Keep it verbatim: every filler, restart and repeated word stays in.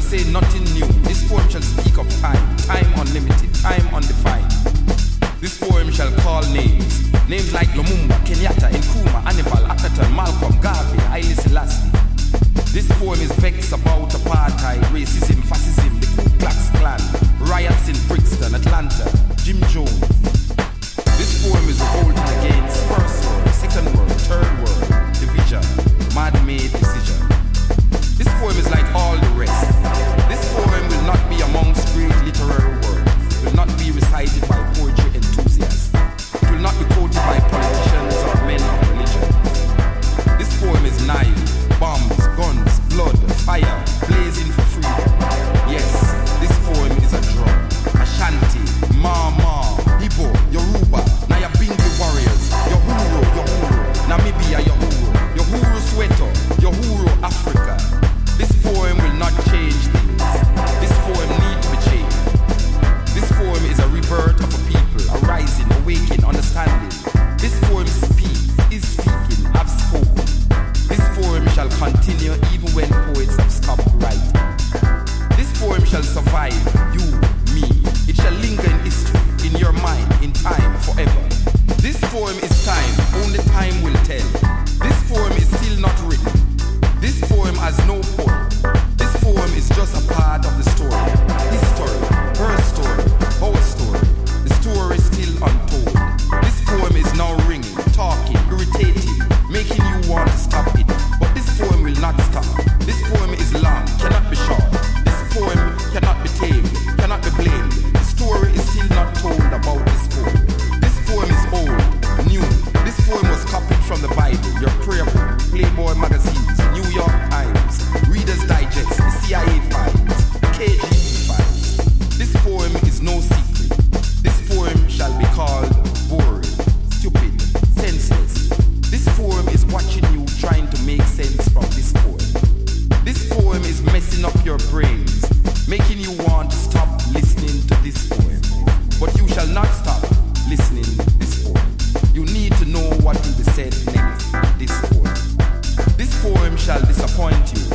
say nothing new. This poem shall speak of time, time unlimited, time undefined. This poem shall call names, names like Lumumba, Kenyatta, Nkrumah, Hannibal, Akhenaton, Malcolm, Garvey, Haile Selassie. This poem is vexed about apartheid, racism, fascism, the Ku Klux Klan, riots in Brixton, Atlanta, Jim Jones. This poem is revolting against first world, second world, third world, division, man-made decision. This poem is like all the rest. This poem will not be amongst great literary works. It will not be recited by poetry enthusiasts. It will not be quoted by politicians or men of religion. This poem is naive. Bombs, guns, blood, fire, blazing for freedom. Yes, this poem is a drum. Ashanti, Mama, Igbo, Yoruba, Nyabingi warriors, Yohuru, Yohuru, Namibia, Yohuru, Yohuru Soweto, Yohuru Africa. This poem will not change things. This poem needs to be changed. This poem is a rebirth of a people, a rising, awakening, understanding. This poem speaks, is speaking, have spoken. This poem shall continue even when poets have stopped writing. This poem shall survive you, me. It shall linger in history, in your mind, in time, forever. This poem is time, only time will tell. This poem is still not written. This poem has no point. This poem is just a part of the story. His story, her story, our story. The story is still untold. This poem is now ringing, talking, irritating, making you want to stop it. But this poem will not stop. This poem is long, cannot be short. This poem cannot be tamed, cannot be blamed. The story is still not told about this poem. This poem is old, new. This poem was copied from the Bible, your prayer book, Playboy magazines, New York Times, Reader's Digest, the C I A files, K G B files. This poem is no secret. This poem shall be called boring, stupid, senseless. This poem is watching you trying to make sense from this poem. This poem is messing up your brains, making you want to stop listening to this poem. But you shall not stop listening to this poem. You need to know what will be said next in this poem. This poem shall disappoint you.